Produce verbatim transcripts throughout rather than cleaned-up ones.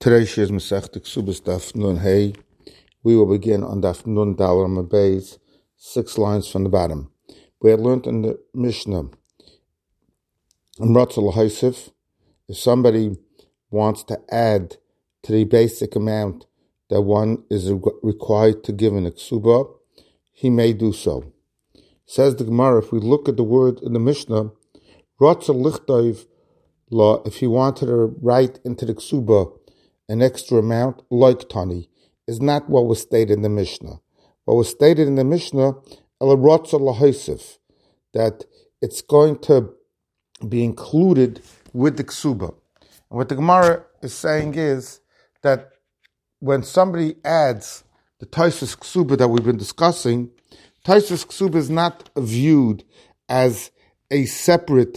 Today she is Masechta Ksubas Daf Nun Hey. We will begin on Daf Nun Dalar Mabeis, six lines from the bottom. We had learned in the Mishnah, Amratz al-Haisif, if somebody wants to add to the basic amount that one is required to give in a Ksuba, he may do so. Says the Gemara, if we look at the word in the Mishnah, Ratz al-Lichtayv law, if he wanted to write into the Ksuba an extra amount, like Tani, is not what was stated in the Mishnah. What was stated in the Mishnah, that it's going to be included with the Ksuba. And what the Gemara is saying is that when somebody adds the Taisus Ksuba that we've been discussing, Taisus Ksuba is not viewed as a separate,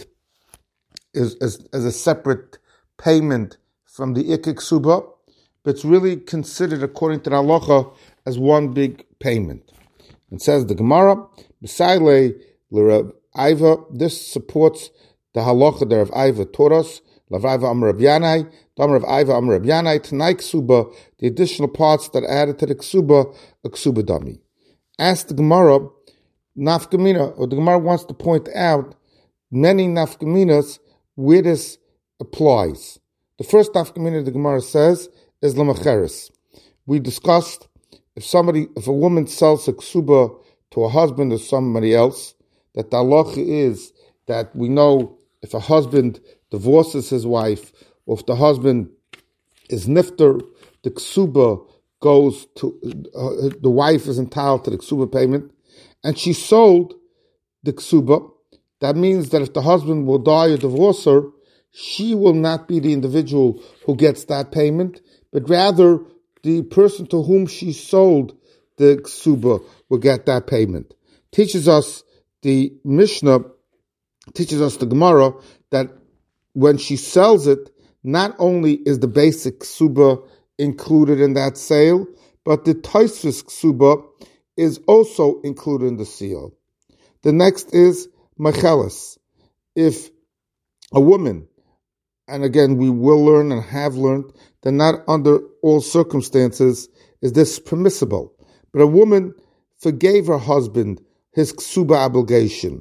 as, as, as a separate payment from the Ikk Ksuba, but it's really considered, according to the halacha, as one big payment. It says the Gemara, B'sayle l'Rav Aiva, this supports the halacha that Rav Aiva taught us, Rav Aiva Amar Rav Yanai, Rav Aiva Amar Rav Yanai, Tanai Ksuba, the additional parts that are added to the Ksuba, a Ksuba dummy. Ask the Gemara, Nafkamina, or the Gemara wants to point out many Nafkaminas where this applies. The first nafkamina the Gemara says is l'macheres. We discussed if somebody, if a woman sells a ksuba to a husband or somebody else, that the halacha is that we know if a husband divorces his wife, or if the husband is nifter, the ksuba goes to, uh, the wife is entitled to the ksuba payment, and she sold the ksuba. That means that if the husband will die or divorce her, she will not be the individual who gets that payment, but rather the person to whom she sold the ksuba will get that payment. Teaches us the Mishnah, teaches us the Gemara, that when she sells it, not only is the basic ksuba included in that sale, but the Taisvis ksuba is also included in the sale. The next is Macheles. If a woman, and again, we will learn and have learned that not under all circumstances is this permissible. But a woman forgave her husband his ksuba obligation.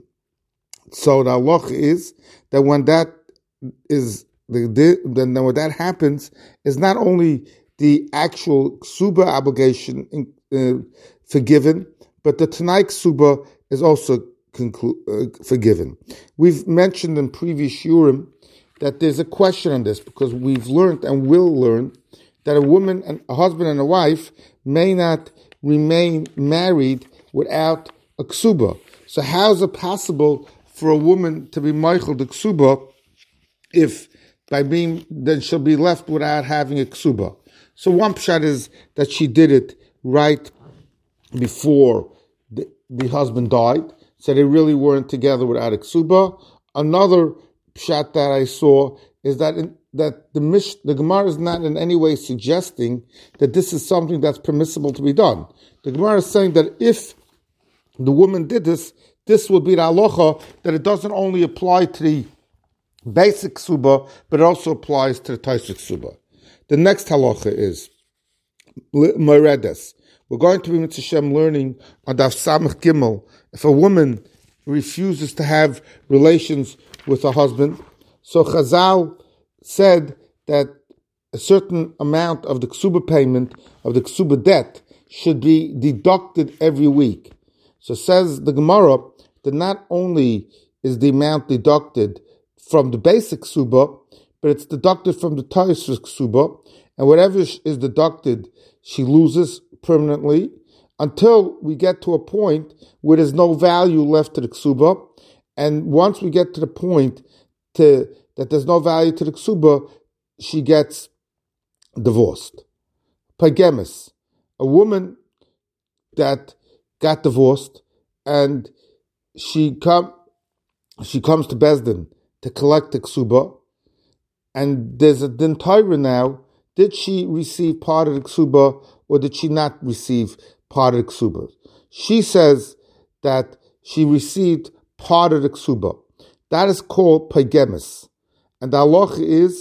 So the halacha is that when that is the then when that happens, is not only the actual ksuba obligation uh, forgiven, but the Tanai ksuba is also conclu- uh, forgiven. We've mentioned in previous shurim that there's a question on this, because we've learned and will learn that a woman, and a husband and a wife may not remain married without a ksuba. So how is it possible for a woman to be meichel the ksuba if by being, then she'll be left without having a ksuba? So one pshat is that she did it right before the, the husband died, so they really weren't together without a ksuba. Another pshat that I saw is that in, that the Mish, the Gemara is not in any way suggesting that this is something that's permissible to be done. The Gemara is saying that if the woman did this, this would be the halacha, that it doesn't only apply to the basic ksuba, but it also applies to the taisik ksuba. The next halacha is Moredes. We're going to be Mitzvah Shem learning on Daf Samach Gimel. If a woman refuses to have relations with a husband, so Chazal said that a certain amount of the ksuba payment, of the ksuba debt, should be deducted every week. So says the Gemara that not only is the amount deducted from the basic ksuba, but it's deducted from the Taisvis ksuba, and whatever is deducted, she loses permanently, until we get to a point where there's no value left to the ksuba. And once we get to the point to, that there's no value to the ksuba, she gets divorced. Pagemis, a woman that got divorced, and she come, she comes to Bezdin to collect the ksuba, and there's a din Torah now. Did she receive part of the ksuba, or did she not receive part of the ksuba? She says that she received part of the ksuba. That is called pagemis. And the halacha is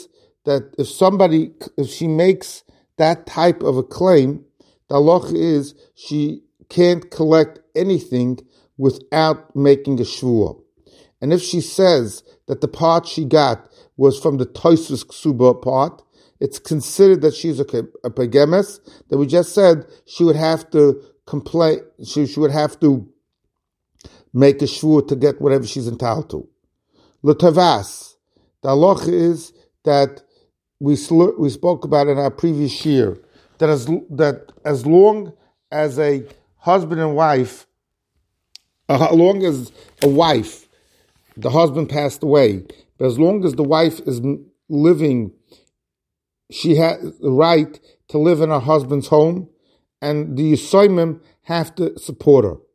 that if somebody, if she makes that type of a claim, the halacha is she can't collect anything without making a shvuah. And if she says that the part she got was from the Tosus Ksuba part, it's considered that she's a, a pagemes, that we just said she would have to complain, she, she would have to make a shvuah to get whatever she's entitled to. L'tavas, the halacha is that we sl- we spoke about in our previous year, that as, that as long as a husband and wife, uh, as long as a wife, the husband passed away, but as long as the wife is living, she has the right to live in her husband's home, and the Yisomim have to support her.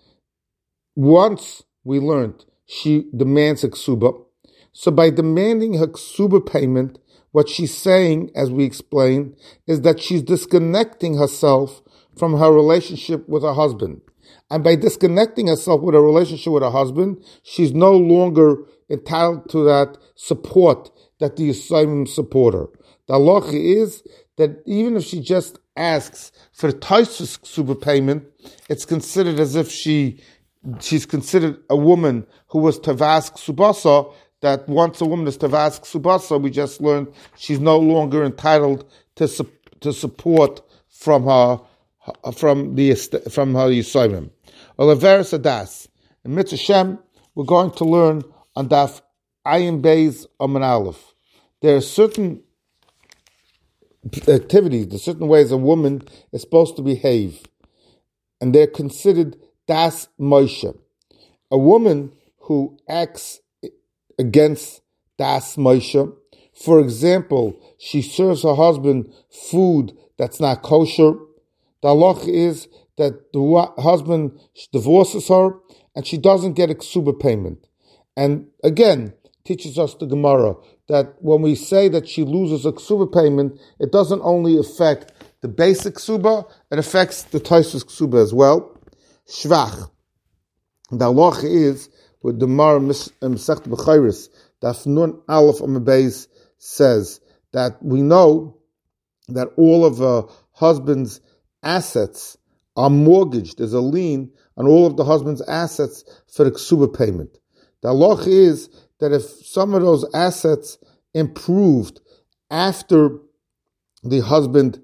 Once we learned she demands a ksuba, so by demanding her ksuba payment, what she's saying, as we explained, is that she's disconnecting herself from her relationship with her husband. And by disconnecting herself with her relationship with her husband, she's no longer entitled to that support that the Yisomim support her. The halacha is that even if she just asks for the Tosus ksuba payment, it's considered as if she she's considered a woman who was Tavas Ksubasa, that once a woman is Tavas Ksubasa, we just learned she's no longer entitled to to support from her from the from her Yisomim. Olaveris Adas. In Mitzvah Shem, we're going to learn on Daf Ayin Beis Amen Aleph. There are certain activities, there's certain ways a woman is supposed to behave, and they're considered Das Moshe. A woman who acts against Das Moshe, for example, she serves her husband food that's not kosher, the halacha is that the husband divorces her and she doesn't get a ksuba payment. And again, teaches us the Gemara that when we say that she loses a ksuba payment, it doesn't only affect the basic ksuba, it affects the Tosus ksuba as well. Shvach. The halacha is, with the Gemara Masechet Bechayros, Daf Nun Aleph Amud Beis says that we know that all of a husband's assets are mortgaged. There's a lien on all of the husband's assets for the ksuba payment. The halacha is that if some of those assets improved after the husband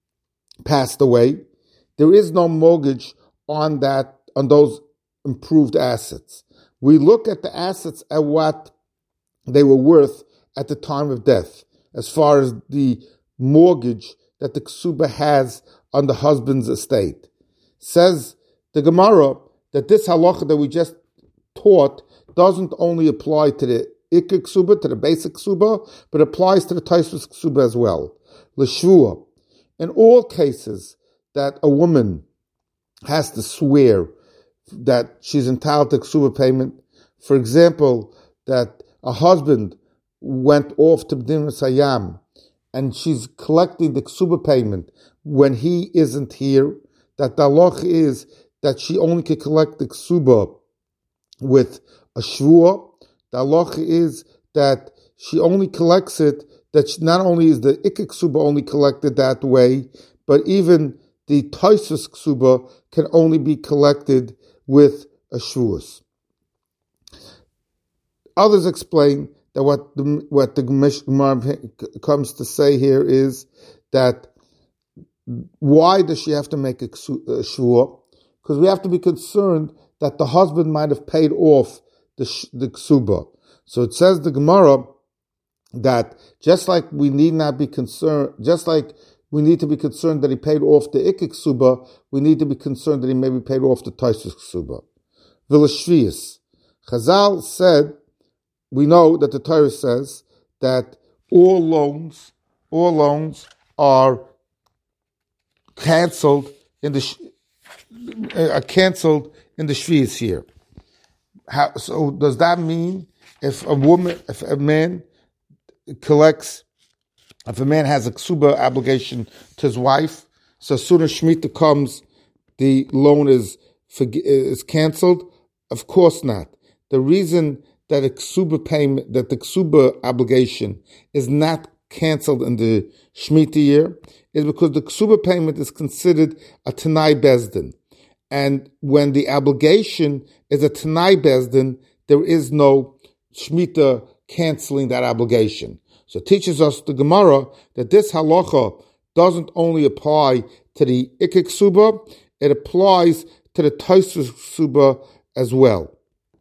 passed away, there is no mortgage on that, on those improved assets. We look at the assets at what they were worth at the time of death, as far as the mortgage that the ksuba has on the husband's estate. Says the Gemara that this halacha that we just taught doesn't only apply to the ikar ksuba, to the basic ksuba, but applies to the Tosus ksuba as well. L'shvua. In all cases that a woman has to swear that she's entitled to ksuba payment, for example, that a husband went off to B'dim Sayam and she's collecting the ksuba payment when he isn't here, that the halacha is that she only can collect the ksuba with a shvuah. The halacha is that she only collects it, that she, not only is the ikar ksuba only collected that way, but even the Tosus ksuba can only be collected with a shvuah. Others explain that what the what the Gemara comes to say here is that why does she have to make a shvuah? Because we have to be concerned that the husband might have paid off the the ksuba. So it says the Gemara that just like we need not be concerned, just like we need to be concerned that he paid off the ikar ksuba, we need to be concerned that he maybe paid off the Tosus ksuba. V'lashvius. Chazal said, we know that the Torah says that all loans, all loans are cancelled in the are cancelled in the shvius year. How, so does that mean if a woman, if a man collects, if a man has a ksuba obligation to his wife, so as soon as Shemitah comes, the loan is is cancelled? Of course not. The reason that a ksuba payment, that the ksuba obligation is not canceled in the Shemitah year is because the ksuba payment is considered a Tanai Bezdin. And when the obligation is a Tanai Bezdin, there is no Shemitah canceling that obligation. So it teaches us the Gemara that this halacha doesn't only apply to the Ikik Ksuba, it applies to the Taisus Ksuba as well.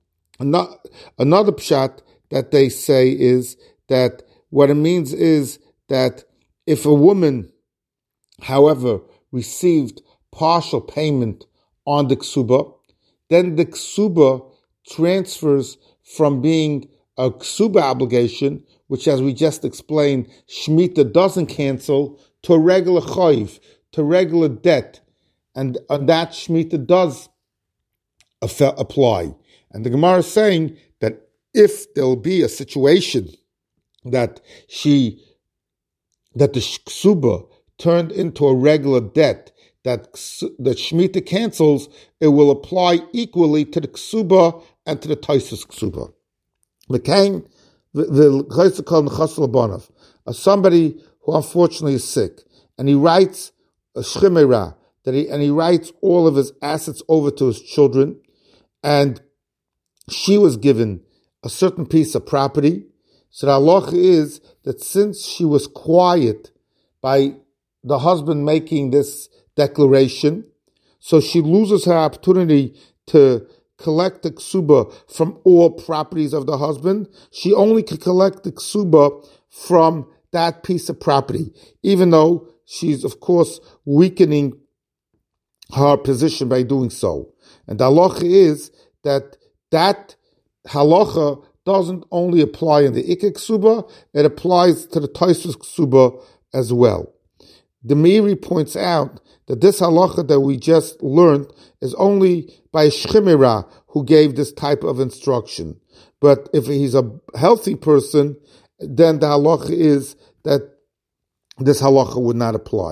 Another pshat that they say is that what it means is that if a woman, however, received partial payment on the ksuba, then the ksuba transfers from being a ksuba obligation, which, as we just explained, Shemitah doesn't cancel, to a regular chayiv, to regular debt, and on that Shemitah does apply. And the Gemara is saying that if there will be a situation that she, that the ksuba turned into a regular debt that that Shemitah cancels, it will apply equally to the ksuba and to the taisus ksuba. The king, the chayzer called nechasel abanav, somebody who unfortunately is sick, and he writes a shchimera, that he and he writes all of his assets over to his children, and she was given a certain piece of property. So the halacha is that since she was quiet by the husband making this declaration, so she loses her opportunity to collect the ksuba from all properties of the husband. She only can collect the ksuba from that piece of property, even though she's, of course, weakening her position by doing so. And the halacha is that that halacha doesn't only apply in the Ikek Ksuba, it applies to the Taisus Ksuba as well. The Meiri points out that this halacha that we just learned is only by a shchimera who gave this type of instruction. But if he's a healthy person, then the halacha is that this halacha would not apply.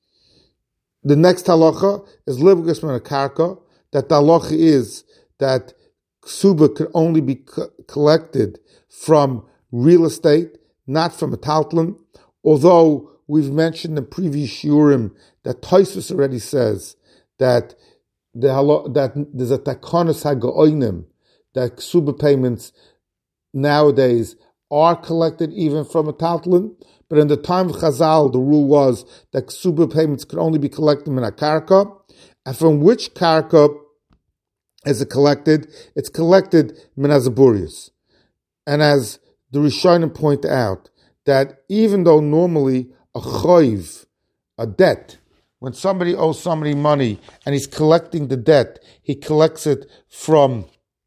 The next halacha is livgus min karka, that the halacha is that ksuba could only be co- collected from real estate, not from a taltlin, although we've mentioned in previous shiurim that Tosfos already says that the that there's a takonos haga'oinim, that ksuba payments nowadays are collected even from a taltlin, but in the time of Chazal, the rule was that ksuba payments could only be collected in a karka, and from which karka is it collected? It's collected minazaburius. And as the Rishonim point out, that even though normally a choiv, a debt, when somebody owes somebody money and he's collecting the debt, he collects it from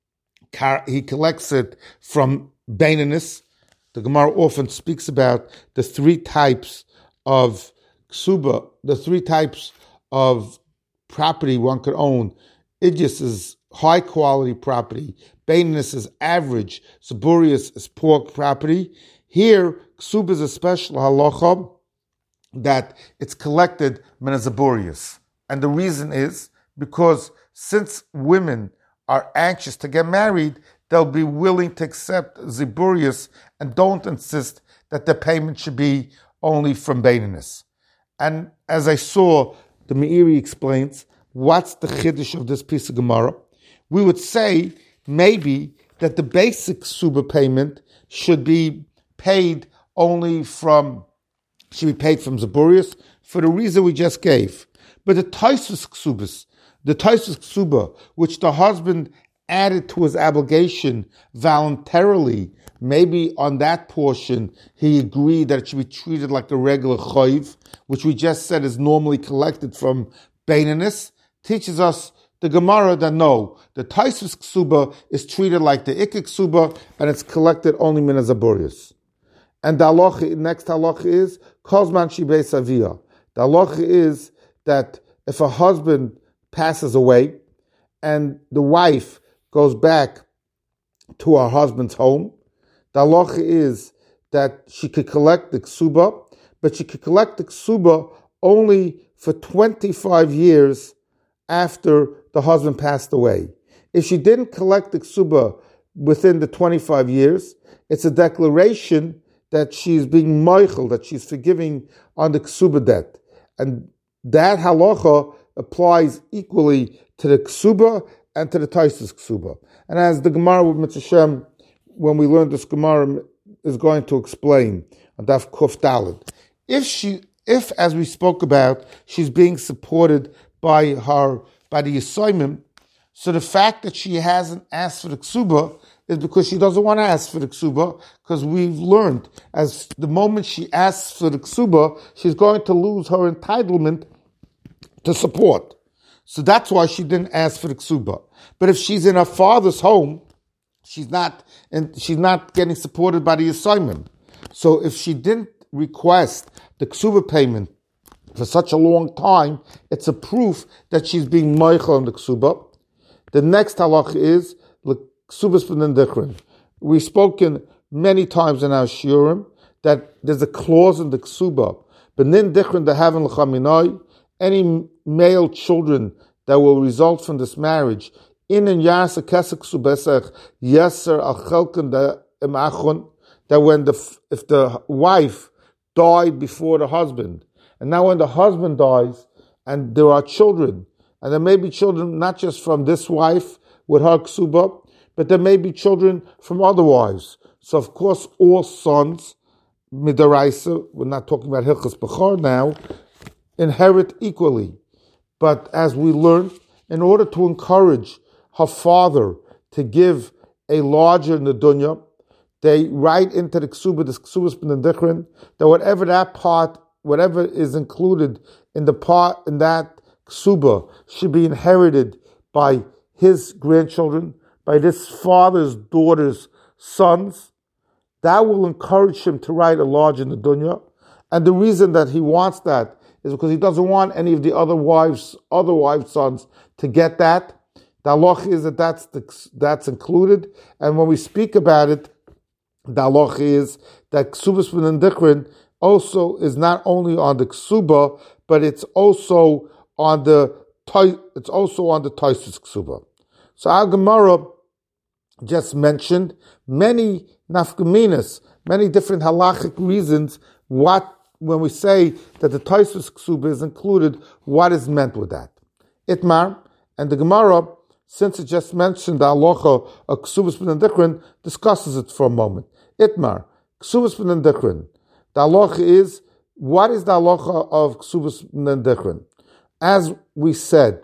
he collects it from baininus. The Gemara often speaks about the three types of ksuba, the three types of property one could own. Idjus is high quality property. Baininus is average. Saburius is poor property. Here, ksuba is a special halacha that it's collected minazaburius. And the reason is because since women are anxious to get married, they'll be willing to accept ziburius and don't insist that the payment should be only from baininus. And as I saw, the Meiri explains, what's the chiddush of this piece of Gemara? We would say maybe that the basic ksuba payment should be paid only from, should be paid from Zaburius for the reason we just gave. But the Taisus Ksubas, the Taisus Ksuba, which the husband added to his obligation voluntarily, maybe on that portion he agreed that it should be treated like a regular chayv, which we just said is normally collected from baininus, teaches us the Gemara that no, the Taisus Ksuba is treated like the Ikik Ksuba and it's collected only min azaburius. And the halacha, next halacha is Kozman Shibei Savia. The halacha is that if a husband passes away and the wife goes back to her husband's home, the halacha is that she could collect the ksuba, but she could collect the ksuba only for twenty-five years after the husband passed away. If she didn't collect the ksuba within the twenty-five years, it's a declaration that she's being moichel, that she's forgiving on the ksuba debt. And that halacha applies equally to the ksuba and to the taisus ksuba. And as the Gemara with Mitzvah Shem, when we learned this Gemara, is going to explain on Daf Kuf Daled, if she, if as we spoke about, she's being supported by her by the Yisayimim, so the fact that she hasn't asked for the ksuba is because she doesn't want to ask for the ksuba, because we've learned as the moment she asks for the ksuba, she's going to lose her entitlement to support. So that's why she didn't ask for the ksuba. But if she's in her father's home, she's not, and she's not getting supported by the assignment. So if she didn't request the ksuba payment for such a long time, it's a proof that she's being moichel on the ksuba. The next halach is the ksubas b'nendichrin. We've spoken many times in our shiurim that there's a clause in the ksuba, b'nendichrin dehaven l'chaminai, any male children that will result from this marriage, in and yasa kesek ksubesech yeser achelken de emachon, that when the if the wife died before the husband, and now when the husband dies and there are children, and there may be children not just from this wife with her ksuba, but there may be children from other wives. So of course all sons, midaraisa, we're not talking about hilchas bechor now, inherit equally. But as we learned, in order to encourage her father to give a larger nedunya, they write into the ksuba, the ksubas b'nendichrin, that whatever that part, whatever is included in the part, in that ksuba, should be inherited by his grandchildren, by this father's daughter's sons. That will encourage him to write a larger nedunya. And the reason that he wants that is because he doesn't want any of the other wives, other wives' sons to get that. The halach is that that's, the, that's included. And when we speak about it, the halach is that ksubas b'nendichrin also is not only on the ksuba, but it's also on the it's also on the taisus ksuba. So our Gemara just mentioned many nafkaminas, many different halachic reasons what when we say that the taisus ksuba is included, what is meant with that. Itmar, and the Gemara, since it just mentioned the halacha of ksubas b'nendichrin, discusses it for a moment. Itmar, ksubas b'nendichrin. The halacha is, what is the halacha of ksubas b'nendichrin? As we said,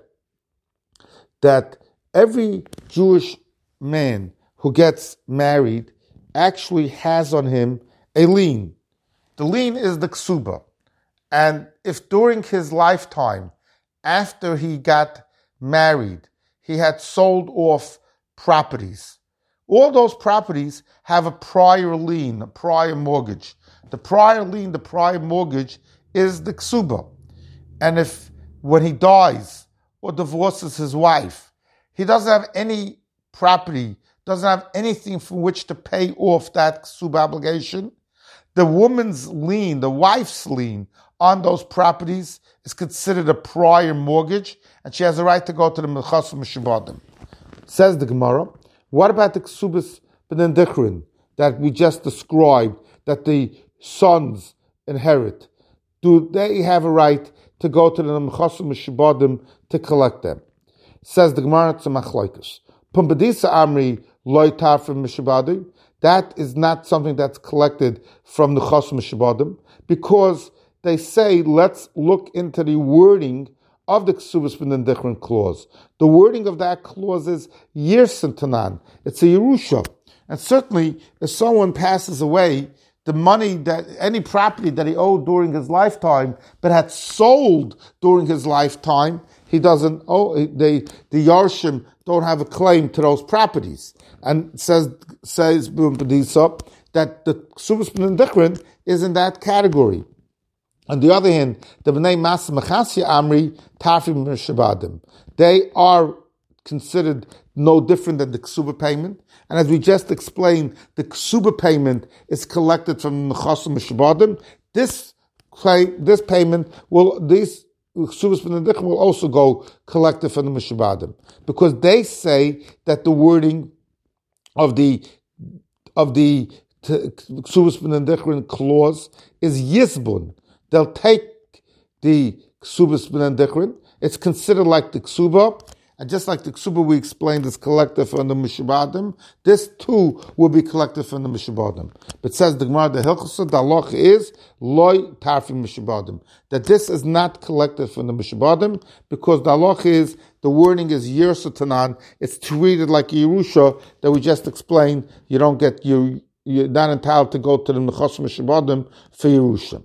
that every Jewish man who gets married actually has on him a lien. The lien is the ksuba. And if during his lifetime, after he got married, he had sold off properties, all those properties have a prior lien, a prior mortgage. The prior lien, the prior mortgage is the ksuba. And if when he dies or divorces his wife, he doesn't have any property, doesn't have anything from which to pay off that ksuba obligation, the woman's lien, the wife's lien on those properties is considered a prior mortgage, and she has a right to go to the Mechasim Mishabadim. Says the Gemara, what about the ksubas b'nendichrin that we just described, that the sons inherit? Do they have a right to go to the Mechasim Mishabadim to collect them? Says the Gemara, it's a machlokes. Pumbedisa amri loy tafrim mishabadim. That is not something that's collected from the Chasam Mishabadim, because they say, let's look into the wording of the Ksubas b'nendichrin clause. The wording of that clause is Yirsin Tanan. It's a Yerusha. And certainly, if someone passes away, the money that, any property that he owed during his lifetime, but had sold during his lifetime, he doesn't owe, they, the Yarshim don't have a claim to those properties. And says, says, that the Ksubas b'nendichrin is in that category. On the other hand, the B'nai Masa Mechasya Amri Tafrim Mishabadim, they are considered no different than the Ksuba payment. And as we just explained, the Ksuba payment is collected from the Mechasim Mishabadim. This claim, this payment will, these Ksubas b'nendichrin will also go collected from the Mishabadim, because they say that the wording of the of the ksubas b'nendichrin clause is yisbun. They'll take the ksubas b'nendichrin. It's considered like the ksuba, and just like the ksuba we explained is collected from the mishabadim, this too will be collected from the mishabadim. But says the Gemara, the hilchasa, the halacha is loy tarfim mishabadim, that this is not collected from the mishabadim because the halacha is the wording is yersa tanan. It's treated like a yerusha that we just explained. You don't get your you're not entitled to go to the mechas mishabadim for yerusha.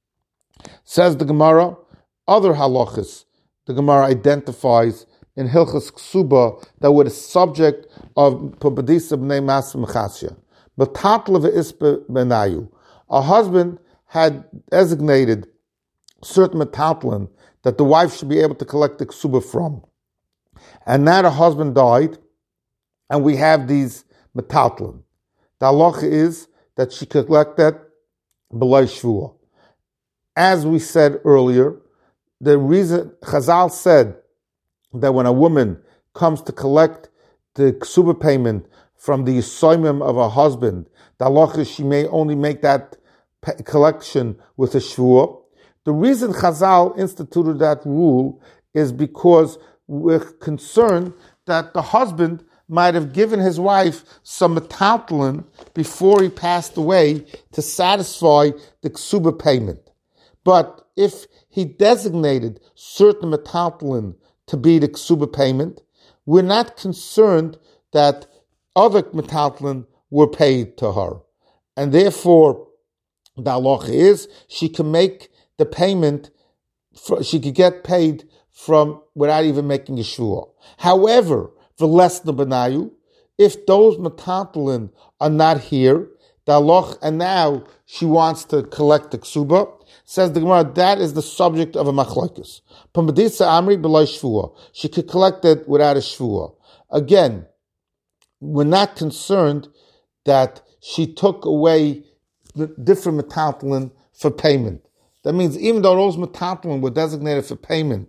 Says the Gemara, other halachas the Gemara identifies in Hilchas Ksuba that were the subject of Pabadisa b'nei Mas Mechasya. But Tatla v'ispe benayu. A husband had designated certain metaltlin that the wife should be able to collect the Ksuba from. And now the husband died, and we have these metaltlin. The halacha is that she could collect that b'lai shvua. As we said earlier, the reason Chazal said that when a woman comes to collect the ksuba payment from the yisoimim of her husband, the halacha is she may only make that collection with a shvua. The reason Chazal instituted that rule is because we're concerned that the husband might have given his wife some metaltlin before he passed away to satisfy the ksuba payment. But if he designated certain metaltlin to be the ksuba payment, we're not concerned that other metaltlin were paid to her. And therefore, the halacha is she can make the payment, for, she could get paid from without even making a shvua. However, v'lesna benayu, if those metaltlin are not here, the halacha, and now she wants to collect the ksuba, says the Gemara, that is the subject of a machlokes. Pamadisa amri b'lai shvua. She could collect it without a shvua. Again, we're not concerned that she took away the different metaltlin for payment. That means even though those metaltlin were designated for payment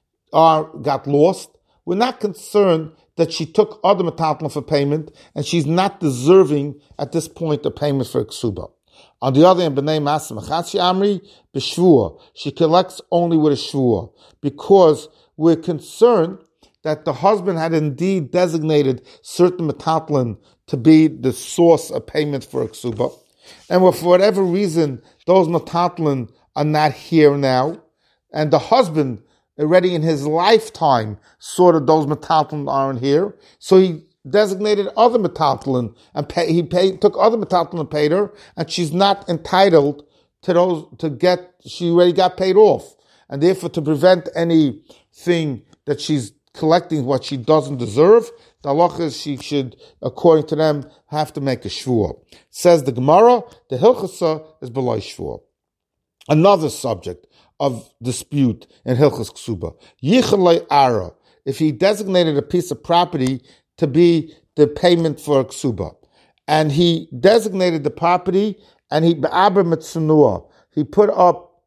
are got lost, we're not concerned that she took other metaltlin for payment and she's not deserving at this point of payment for a ksuba. On the other hand, b'nei Mas Mechasya amri b'shvua. She collects only with a shvua because we're concerned that the husband had indeed designated certain metaltlin to be the source of payment for a ksuba, and for whatever reason those metaltlin are not here now, and the husband already in his lifetime saw that those metaltlin aren't here, so he designated other metaltlin and pay, he paid, took other metaltlin and paid her, and she's not entitled to those to get. She already got paid off, and therefore to prevent anything that she's collecting what she doesn't deserve, the halacha is she should, according to them, have to make a shvua. Says the Gemara, the hilchasa is b'lai shvua. Another subject of dispute in Hilchas Ksuba. Yichalei ara, if he designated a piece of property to be the payment for a ksuba, and he designated the property, and he be'aber mitzunua, he put up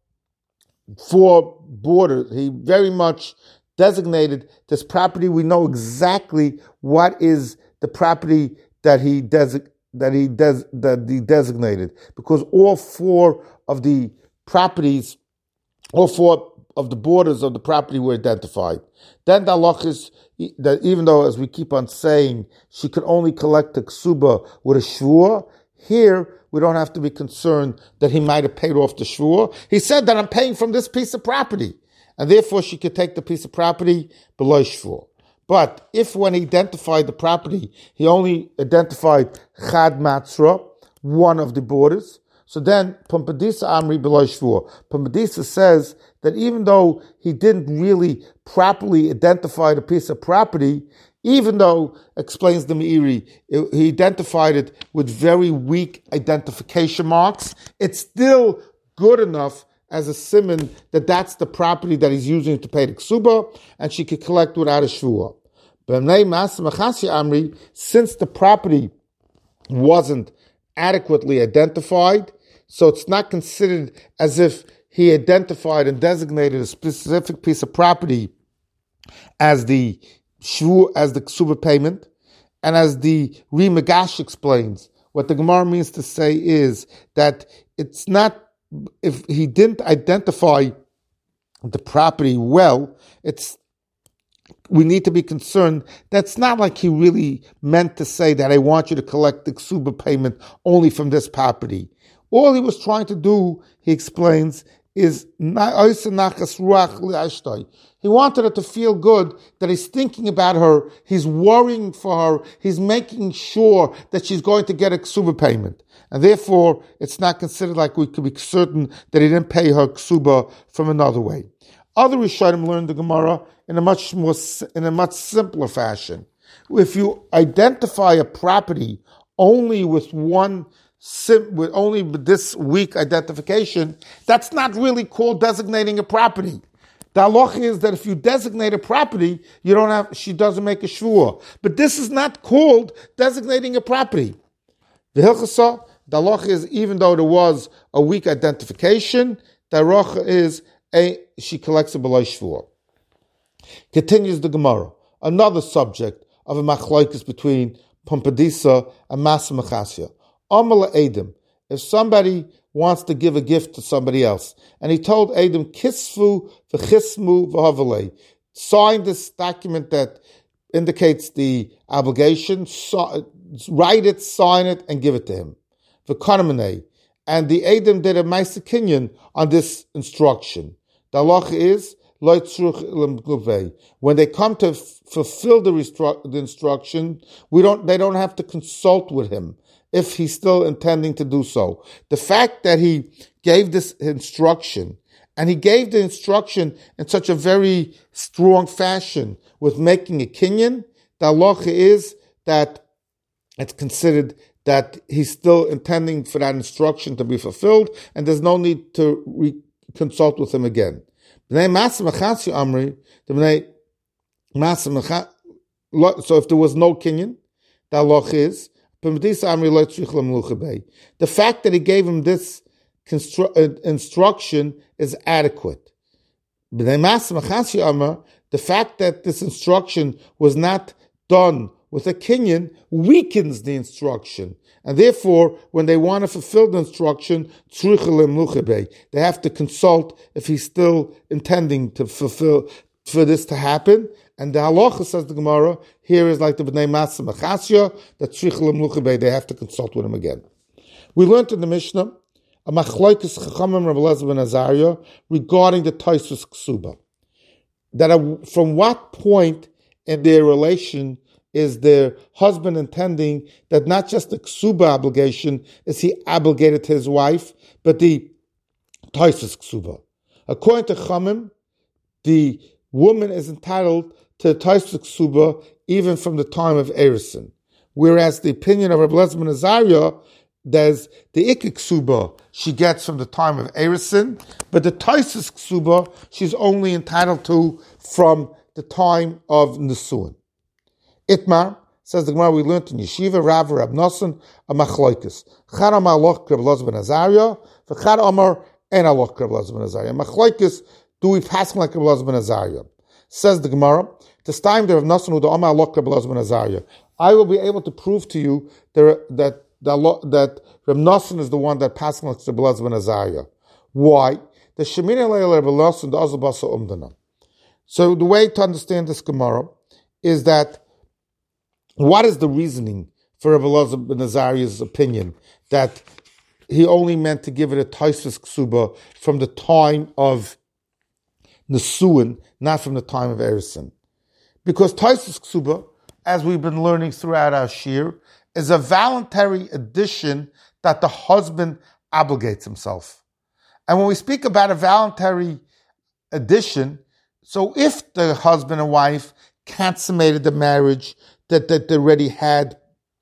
four borders. He very much designated this property. We know exactly what is the property that he desi- that he des- that he designated, because all four of the properties, all four of the borders of the property were identified. Then the halacha is that even though, as we keep on saying, she could only collect the ksuba with a shvua, here we don't have to be concerned that he might have paid off the shvua. He said that I'm paying from this piece of property, and therefore she could take the piece of property below shvua. But if when he identified the property, he only identified chad matzra, one of the borders, so then, Pumpadisa Amri B'lai Shvua. Pumpadisa says that even though he didn't really properly identify the piece of property, even though, explains the Meiri, he identified it with very weak identification marks, it's still good enough as a siman that that's the property that he's using to pay the ksuba, and she could collect without a shvua. B'nei Mas Mechasya Amri, since the property wasn't adequately identified, so it's not considered as if he identified and designated a specific piece of property as the shvu, as the ksuba payment, and as the Ri Magash explains, what the Gemara means to say is that it's not, if he didn't identify the property well, it's we need to be concerned. That's not like he really meant to say that I want you to collect the ksuba payment only from this property. All he was trying to do, he explains, is he wanted her to feel good, that he's thinking about her, he's worrying for her, he's making sure that she's going to get a ksuba payment. And therefore, it's not considered like we could be certain that he didn't pay her ksuba from another way. Other Rishonim learned the Gemara in a much more, in a much simpler fashion. If you identify a property only with one with only this weak identification, that's not really called designating a property. The halacha is that if you designate a property, you don't have, she doesn't make a shvua. But this is not called designating a property. The hilchasa, the halacha is, even though there was a weak identification, the halacha is a, she collects a b'lo shvua. Continues the Gemara, another subject of a machlokes between Pumpadisa and Masa Machasya. Amala Adam, if somebody wants to give a gift to somebody else, and he told Adam, Kisfu v'chismu v'havalei, sign this document that indicates the obligation, so, write it, sign it, and give it to him. V'kanamanei, and the Adam did a ma'aser kinyan on this instruction. The halacha is, when they come to f- fulfill the, restru- the instruction, we don't. They don't have to consult with him if he's still intending to do so. The fact that he gave this instruction, and he gave the instruction in such a very strong fashion with making a kinyan, the halacha is that it's considered that he's still intending for that instruction to be fulfilled, and there's no need to re- consult with him again. So if there was no kinyan, the halacha is, the fact that he gave him this constru- instruction is adequate. The fact that this instruction was not done with a kinyan weakens the instruction. And therefore, when they want to fulfill the instruction, they have to consult if he's still intending to fulfill, for this to happen. And the halacha, says the Gemara, here is like the B'nai Masa Machasya, that Tzricha L'Mlucha, they have to consult with him again. We learned in the Mishnah, a machlokes Chachamim Rabbi Elazar ben Azariah, regarding the Taisus Ksuba. That a, from what point in their relation is their husband intending that not just the ksuba obligation is he obligated to his wife, but the taisus ksuba. According to Chamim, the woman is entitled to the taisus ksuba even from the time of Erison. Whereas the opinion of Rabbi Elazar ben Azariah, there's the ikik ksuba she gets from the time of Erison, but the taisus ksuba she's only entitled to from the time of Nesuin. Itmar, says the Gemara, we learned in Yeshiva, Rav, Rab Nosson, a machlokes. Chad amar aloch Rabbi Elazar ben Azariah, v'chad amar en aloch Rabbi Elazar ben Azariah. Machlokes, do we pass like Rabbi Elazar ben Azariah? Says the Gemara, this time the Rav Nosson who the amar aloch Rabbi Elazar ben Azariah. I will be able to prove to you that that that Rav Nosson is the one that passes like Rabbi Elazar ben Azariah. Why? The Shemini Leil Rabbi Nosson the Azal Basa Umdana. So the way to understand this Gemara is that what is the reasoning for Rabbi Elazar ben Azariah's opinion that he only meant to give it a taisus ksuba from the time of Nesuin, not from the time of Erison? Because taisus ksuba, as we've been learning throughout our shir, is a voluntary addition that the husband obligates himself. And when we speak about a voluntary addition, so if the husband and wife consummated the marriage, that, that they already had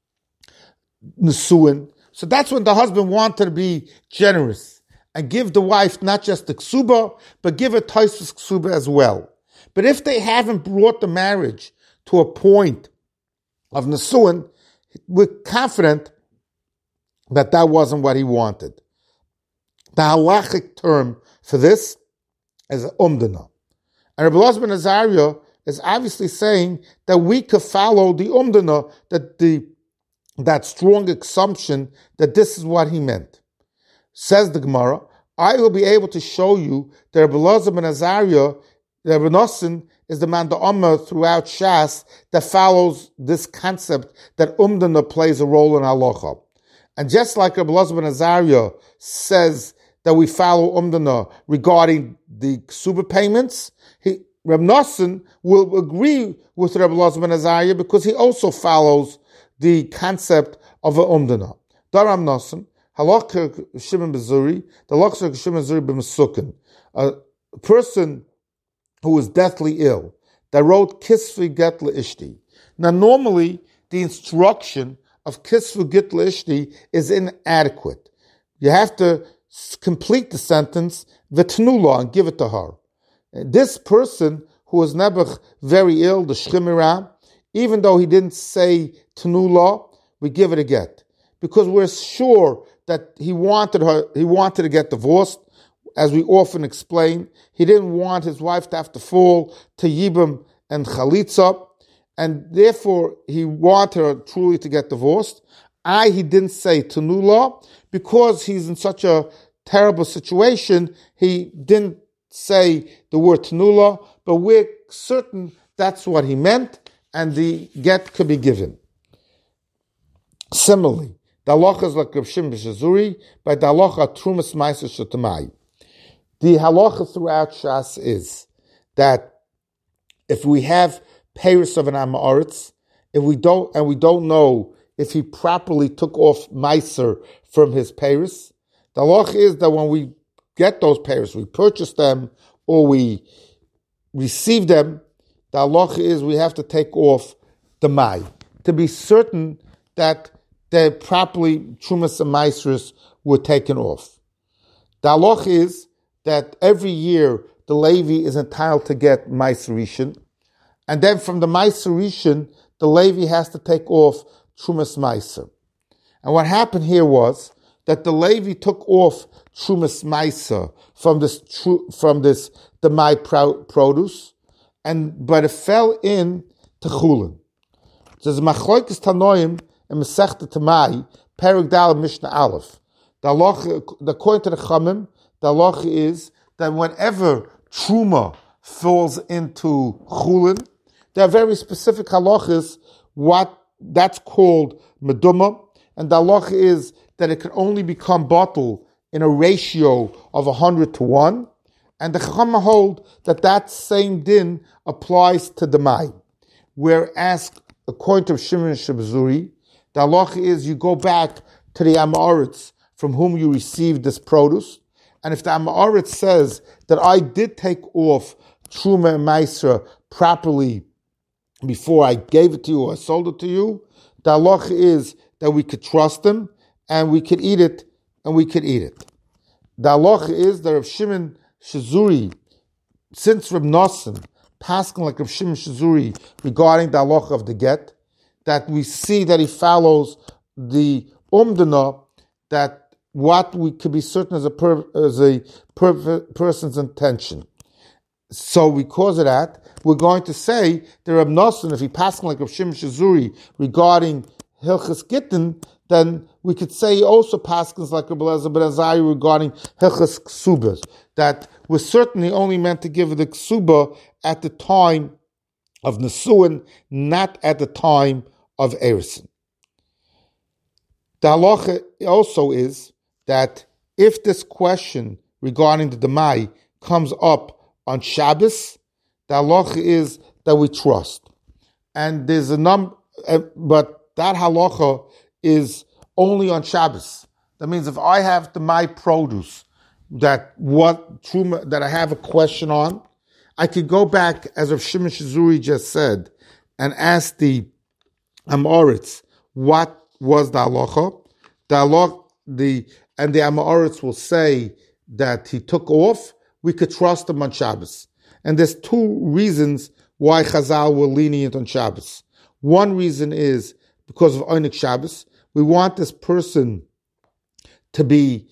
Nesuin. So that's when the husband wanted to be generous and give the wife not just the ksuba, but give her taisus ksuba as well. But if they haven't brought the marriage to a point of Nesuin, we're confident that that wasn't what he wanted. The halachic term for this is umdana. And Rabbi Elazar ben Azariah is obviously saying that we could follow the umdana, that the that strong assumption that this is what he meant. Says the Gemara, I will be able to show you that Rabbi Elazar ben Azariah, that Rabbi Nosson is the man, the Ummah throughout Shas, that follows this concept that Umdana plays a role in halacha. And just like Rabbi Elazar ben Azariah says that we follow Umdana regarding the ksuba payments, he, Rabbi Nosson will agree with Rabbi Elazar ben Azariah because he also follows the concept of a Umdana. Daram Nosson, Halakha Shimon Bezuri, the Halakha Shimon Bezuri b'Mesukin, a person who was deathly ill, that wrote Kisvi Get Ishti. Now, normally, the instruction of Kisvi Get Ishti is inadequate. You have to complete the sentence, V'tnula, and give it to her. This person who was never very ill, the Shchimira, even though he didn't say Tnula, we give it a get. Because we're sure that he wanted her, he wanted to get divorced. As we often explain, he didn't want his wife to have to fall to Yibam and Chalitza, and therefore he wanted her truly to get divorced. I, he didn't say Tanula, because he's in such a terrible situation, he didn't say the word Tanula, but we're certain that's what he meant, and the get could be given. Similarly, the halacha is like Rav Shimon B'Shazuri, by the halacha Trumas Ma'aser Shetamai. The halacha throughout Shas is that if we have peiros of an Amoritz, if we don't, and we don't know if he properly took off Meiser from his peiros, the halacha is that when we get those peiros, we purchase them or we receive them, the halacha is we have to take off the Mai to be certain that the properly Trumas and Meisers were taken off. The halacha is that every year the Levi is entitled to get Meiser Rishon, and then from the Meiser Rishon, the Levi has to take off Trumas Meiser. And what happened here was that the Levi took off Trumas Meiser from this from this the Mai produce, and but it fell in to Chulin. It says Machloikes Tanoim and Masechta Tamai Perek Dal Mishnah Aleph. The halacha, according to the Chamim, the halacha is that whenever truma falls into chulin, there are very specific halachas what that's called meduma, and the halacha is that it can only become bottle in a ratio of a hundred to one, and the Chacham hold that that same din applies to the mai. Whereas according to Shimon Shabazuri, the halacha is you go back to the Amoritz from whom you received this produce. And if the Amoritz says that I did take off Truma and Meiser properly before I gave it to you or I sold it to you, the halacha is that we could trust him and we could eat it and we could eat it. The halacha is that Rav Shimon Shazuri, since Rav Nosson, passing like Rav Shimon Shazuri regarding the halacha of the get, that we see that he follows the umdana, that what we could be certain as a per, as a per, person's intention. So because of that, we're going to say that Reb Nosson, if he passed like Rav Shimon Shazuri regarding Hilchas Gittin, then we could say he also passes like Reb Elazar ben Azariah regarding Hilchas Ksubas, that we're certainly only meant to give the Ksuba at the time of Nesuin, not at the time of Erison. The halacha also is that if this question regarding the Demai comes up on Shabbos, the halacha is that we trust. And there's a number, but that halacha is only on Shabbos. That means if I have the my produce that what truma that I have a question on, I could go back, as Rav Shimon Shazuri just said, and ask the Amoritz what was the halacha. The halacha, the and the Amoritz will say that he took off. We could trust him on Shabbos. And there's two reasons why Chazal were lenient on Shabbos. One reason is because of Onik Shabbos. We want this person to be,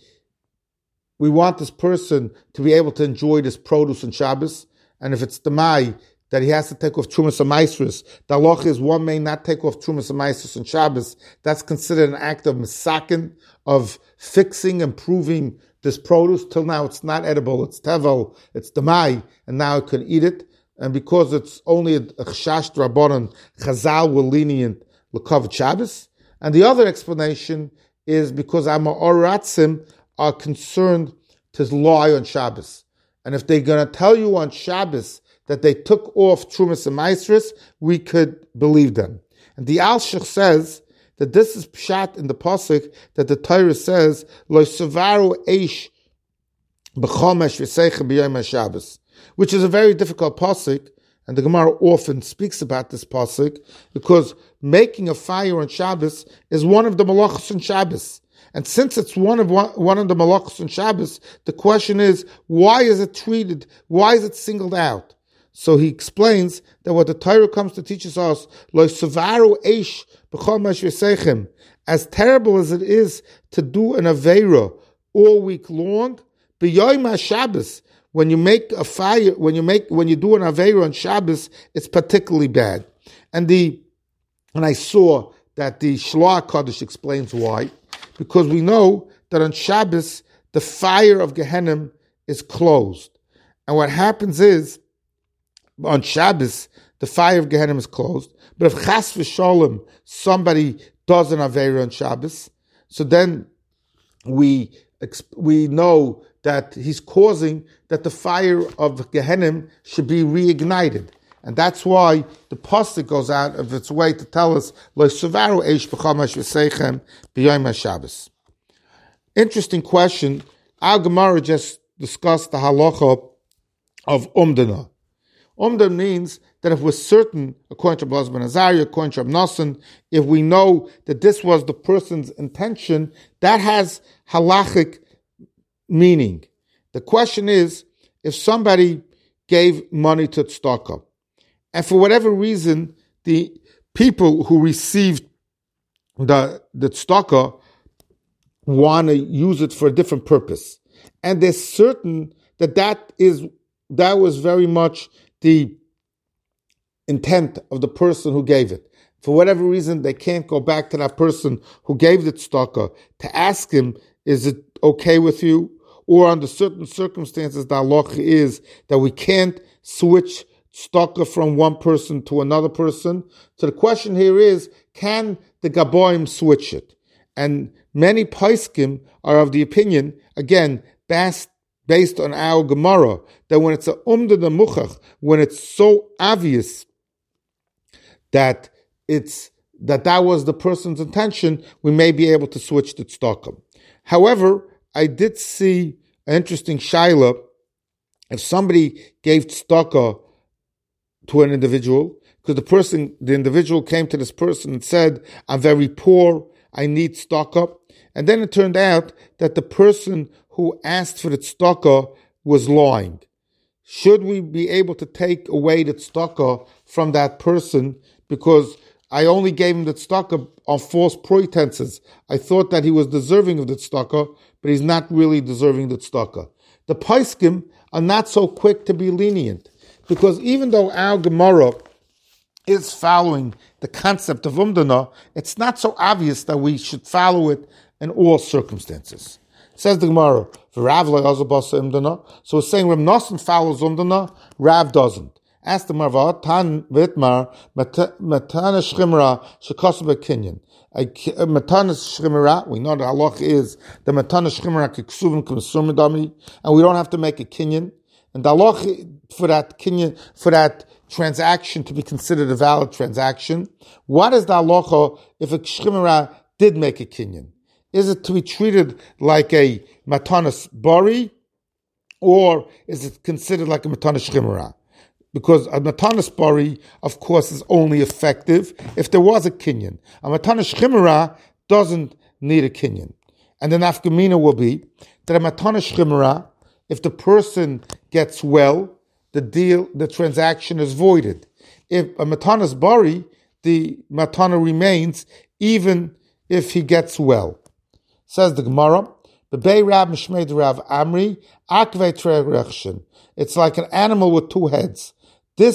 we want this person to be able to enjoy this produce on Shabbos. And if it's Demai, that he has to take off Trumas HaMaisrus. The halacha is one may not take off Trumas HaMaisrus on Shabbos. That's considered an act of misakin, of fixing, improving this produce. Till now it's not edible, it's tevel, it's demai, and now it can eat it. And because it's only a chashash drabanan, Chazal were lenient l'kavod Shabbos. And the other explanation is because Amoratzim are concerned to lie on Shabbos. And if they're going to tell you on Shabbos that they took off Trumas and Maisrus, we could believe them. And the Alshich says that this is pshat in the pasuk that the Torah says, Lo savaru eish b'chomesh v'seicha b'yom HaShabbos, which is a very difficult pasuk, and the Gemara often speaks about this pasuk because making a fire on Shabbos is one of the malachos on Shabbos. And since it's one of one, one of the malachos on Shabbos, the question is, why is it treated, why is it singled out? So he explains that what the Torah comes to teach us, Lo savaru eish b'chol mesh v'seichem, as terrible as it is to do an aveira all week long, b'yom HaShabbos, when you make a fire, when you make, when you do an aveira on Shabbos, it's particularly bad. And the, and I saw that the Shloah Kodesh explains why, because we know that on Shabbos, the fire of Gehenna is closed. And what happens is, on Shabbos, the fire of Gehenna is closed. But if Chas v'Sholem, somebody does an aveira on Shabbos, so then we, we know that he's causing that the fire of Gehenna should be reignited. And that's why the pasuk goes out of its way to tell us, Lo savaru eish b'chomesh v'seichem b'yom HaShabbos. Interesting question. Our Gemara just discussed the halacha of umdana. Umdan means that if we're certain, according to Blaz ben Azariah, according to Reb Nosson, if we know that this was the person's intention, that has halachic meaning. The question is, if somebody gave money to tzedakah, and for whatever reason, the people who received the, the tzedakah want to use it for a different purpose, and they're certain that that is that was very much the intent of the person who gave it. For whatever reason, they can't go back to that person who gave the tzedakah to ask him, is it okay with you? Or under certain circumstances, the halacha is that we can't switch tzedakah from one person to another person. So the question here is, can the gaboim switch it? And many poskim are of the opinion, again, based, based on our Gemara, that when it's a umda de muchach, when it's so obvious that it's that that was the person's intention, we may be able to switch the tzedakah. However, I did see an interesting shaila. If somebody gave tzedakah to an individual, because the person, the individual came to this person and said, I'm very poor, I need tzedakah. And then it turned out that the person who asked for the tzedakah was lying. Should we be able to take away the tzedakah from that person because I only gave him the tzedakah on false pretenses? I thought that he was deserving of the tzedakah, but he's not really deserving the tzedakah. The poskim are not so quick to be lenient, because even though our Gemara is following the concept of umdana, it's not so obvious that we should follow it in all circumstances. Says the Gemara, so it's saying Reb Nosson follows umdana, Rav doesn't. Ask the Gemara, Tan Vitmar, Matana Shchimra, Shekosba Kinyan. Matana Shchimra, we know the halach is the Matana Shchimra Kiksuvim Kumsumidami, and we don't have to make a Kinyan. And the halach for that Kinyan, for that transaction to be considered a valid transaction, what is the halacha if a Shchimra did make a Kinyan? Is it to be treated like a Matanas Bari, or is it considered like a Matanas Shchimra? Because a Matanas Bari, of course, is only effective if there was a Kinyan. A Matanas Shchimra doesn't need a Kinyan. And the nafkamina will be that a Matanas Shchimra, if the person gets well, the deal, the transaction is voided. If a Matanas Bari, the Matana remains even if he gets well. Says the Gemara, B'bei Rab Mishmei Rav Amri, Akvei Trerechshin. It's like an animal with two heads. This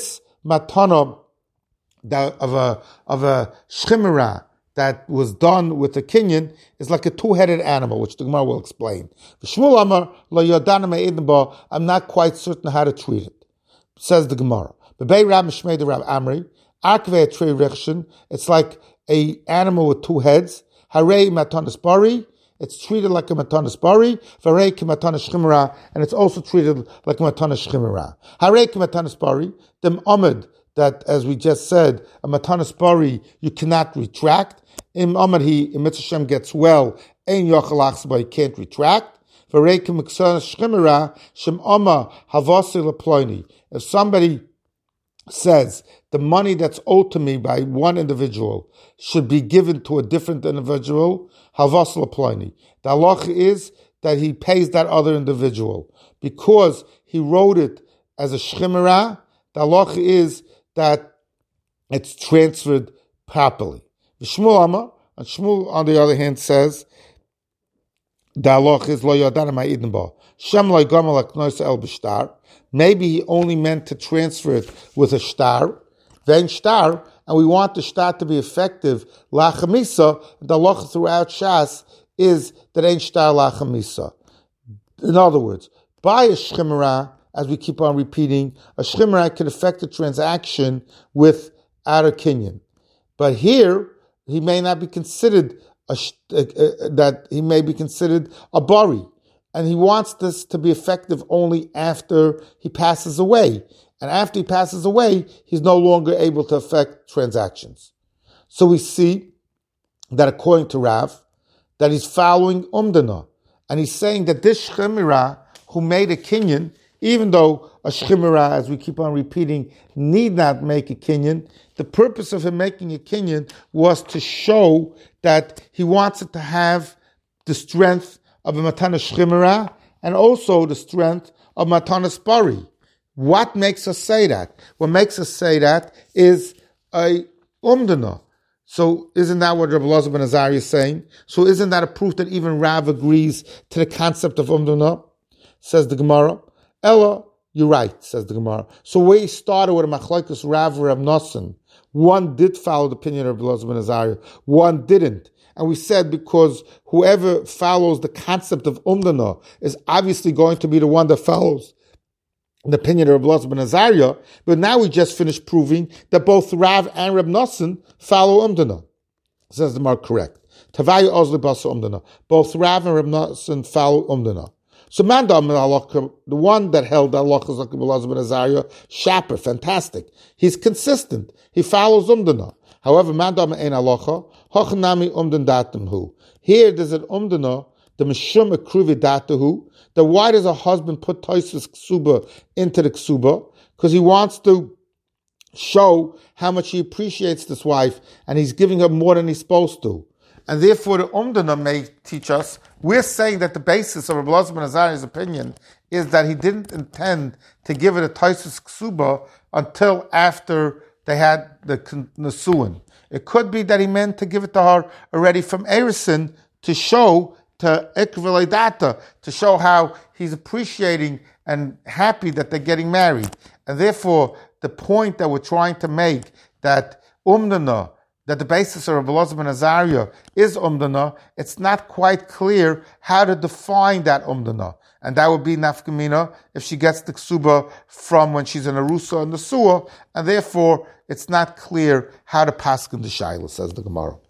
matana that of a of a shchimera that was done with a kinyan is like a two-headed animal, which the Gemara will explain. Shmuel Amar lo yodana me'edin ba, I'm not quite certain how to treat it. Says the Gemara. Bebei Rab Mishmei de Rab Amri, arkvei trei rechshin, it's like a animal with two heads. Harei matanas bari, it's treated like a matanas bari. Varei ki matanas shchimera, and it's also treated like a matanas shchimera. Harei ki matanas bari, dem omid, that, as we just said, a matanas bari you cannot retract. Im Amar he, in Mitzvah Shem gets well, ein yochel achsba, he can't retract. V'reik meksanas shchimera, shem Amar havasi leploini. If somebody says the money that's owed to me by one individual should be given to a different individual, havasi leploini. The halacha is that he pays that other individual. Because he wrote it as a shchimera, the halacha is that it's transferred properly. Shmuel Amar, and Shmuel on the other hand says, the halacha is lo yodana ma'idin ba. Shem lo yigama l'knois el b'shtar. Maybe he only meant to transfer it with a shtar, then shtar, and we want the shtar to be effective la'chamisa. The halacha throughout Shas is that ain't shtar la'chamisa. In other words, by a shchimera, as we keep on repeating, a shchimera can affect a transaction with out of kinyan. But here, he may not be considered a, uh, uh, that he may be considered a bari, and he wants this to be effective only after he passes away. And after he passes away, he's no longer able to affect transactions. So we see that according to Rav, that he's following umdana, and he's saying that this shchimera who made a kinyan, even though a shchimera, as we keep on repeating, need not make a kinyan, the purpose of him making a kinyan was to show that he wants it to have the strength of a matana shchimera and also the strength of matana spari. What makes us say that? What makes us say that is a umdana. So isn't that what Rabbi Elazar ben Azariah is saying? So isn't that a proof that even Rav agrees to the concept of umdana? Says the Gemara. Ella, you're right, says the Gemara. So we started with a machlokes Rav and Rav Nosson. One did follow the opinion of Rabbi Elazar ben Azariah. One didn't. And we said because whoever follows the concept of umdana is obviously going to be the one that follows the opinion of Rabbi Elazar ben Azariah. But now we just finished proving that both Rav and Rav Nosson follow umdana. Says the Gemara correct. Tavaya ozli basa umdana. Both Rav and Rav Nosson follow umdana. So Mandam the one that held the halacha like Rabbi Elazar ben Azariah, shaper, fantastic. He's consistent. He follows umdana. However, Mandam ein halacha, hochnami umdan datamhu. Here there's an umdana, the mishum ekruvi datahu. That why does a husband put Tois's ksuba into the ksuba? Because he wants to show how much he appreciates this wife, and he's giving her more than he's supposed to. And therefore, the umdana may teach us, we're saying that the basis of Rabbi Elazar ben Azariah's opinion is that he didn't intend to give it a Tois's ksuba until after they had the nesuin. It could be that he meant to give it to her already from Erison to show, to ikvele data, to show how he's appreciating and happy that they're getting married. And therefore, the point that we're trying to make, that umdana, that the basis of Rabbi Elazar ben Azariah is umdana, it's not quite clear how to define that umdana. And that would be nafkamina if she gets the ksuba from when she's in Arusa and the Suah, and therefore it's not clear how to paskin the shaila, says the Gemara.